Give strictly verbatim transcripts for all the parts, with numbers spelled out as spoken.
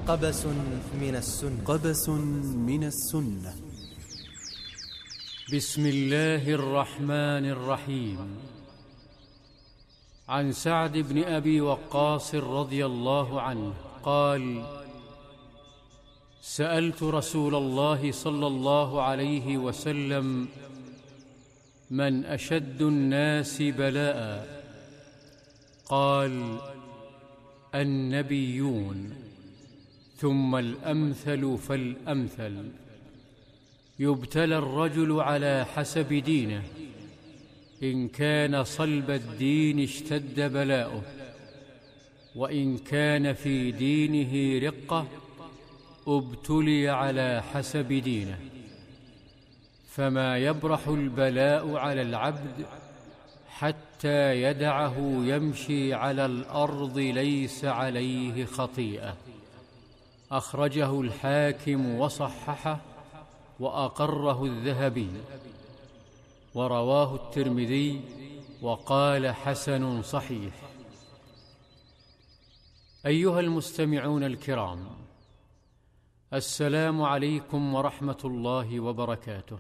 قبس من السنة قبس من السنة. بسم الله الرحمن الرحيم. عن سعد بن أبي وقاص رضي الله عنه قال: سألت رسول الله صلى الله عليه وسلم: من أشد الناس بلاء؟ قال: النبيون، ثم الأمثل فالأمثل. يبتلى الرجل على حسب دينه، إن كان صلب الدين اشتد بلاؤه، وإن كان في دينه رقة ابتلي على حسب دينه. فما يبرح البلاء على العبد حتى يدعه يمشي على الأرض ليس عليه خطيئة. أخرجه الحاكم وصححه وأقره الذهبي، ورواه الترمذي وقال حسن صحيح. أيها المستمعون الكرام، السلام عليكم ورحمة الله وبركاته.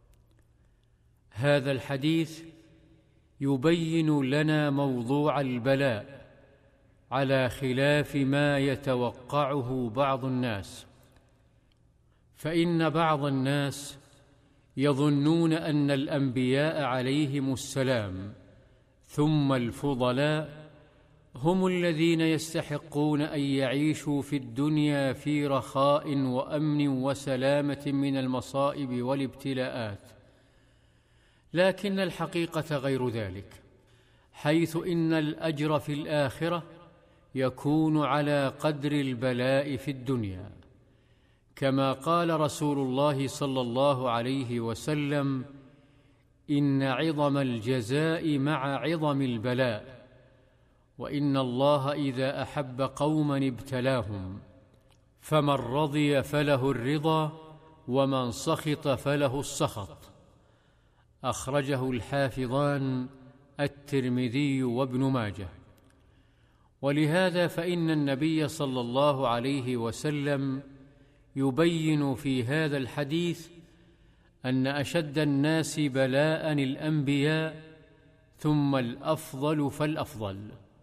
هذا الحديث يبين لنا موضوع البلاء على خلاف ما يتوقعه بعض الناس، فإن بعض الناس يظنون أن الأنبياء عليهم السلام ثم الفضلاء هم الذين يستحقون أن يعيشوا في الدنيا في رخاء وأمن وسلامة من المصائب والابتلاءات، لكن الحقيقة غير ذلك، حيث إن الأجر في الآخرة يكون على قدر البلاء في الدنيا، كما قال رسول الله صلى الله عليه وسلم: إن عظم الجزاء مع عظم البلاء، وإن الله إذا أحب قوما ابتلاهم، فمن رضي فله الرضا، ومن سخط فله السخط. أخرجه الحافظان الترمذي وابن ماجه. ولهذا فإن النبي صلى الله عليه وسلم يبين في هذا الحديث أن أشد الناس بلاء الأنبياء، ثم الأفضل فالأفضل،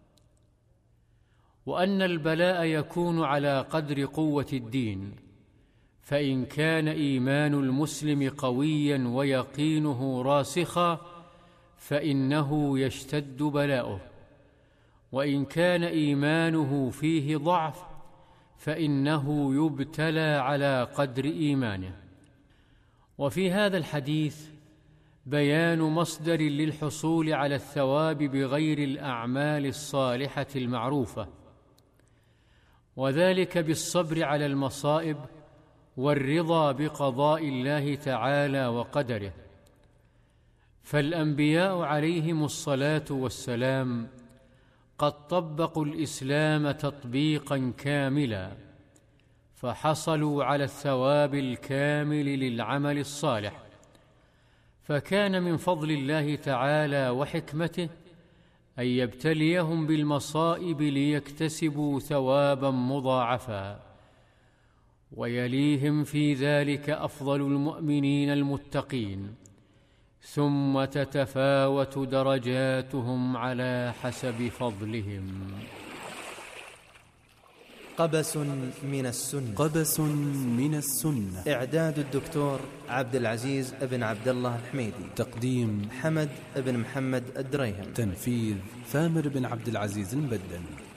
وأن البلاء يكون على قدر قوة الدين، فإن كان إيمان المسلم قويا ويقينه راسخا فإنه يشتد بلاؤه، وإن كان إيمانه فيه ضعف فإنه يبتلى على قدر إيمانه. وفي هذا الحديث بيان مصدر للحصول على الثواب بغير الأعمال الصالحة المعروفة، وذلك بالصبر على المصائب والرضا بقضاء الله تعالى وقدره. فالأنبياء عليهم الصلاة والسلام قد طبقوا الإسلام تطبيقا كاملا، فحصلوا على الثواب الكامل للعمل الصالح، فكان من فضل الله تعالى وحكمته أن يبتليهم بالمصائب ليكتسبوا ثوابا مضاعفا، ويليهم في ذلك أفضل المؤمنين المتقين، ثم تتفاوت درجاتهم على حسب فضلهم. قبس من السنة. قبس من السنة. إعداد الدكتور عبد العزيز بن عبد الله الحميدي. تقديم حمد بن محمد الدريهم. تنفيذ ثامر بن عبد العزيز المبدل.